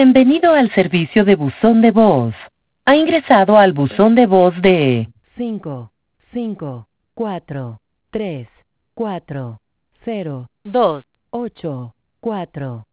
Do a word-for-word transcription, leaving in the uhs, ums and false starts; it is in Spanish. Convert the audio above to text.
Bienvenido al servicio de buzón de voz. Ha ingresado al buzón de voz de cinco, cinco, cuatro, tres, cuatro, cero, dos, ocho, cuatro.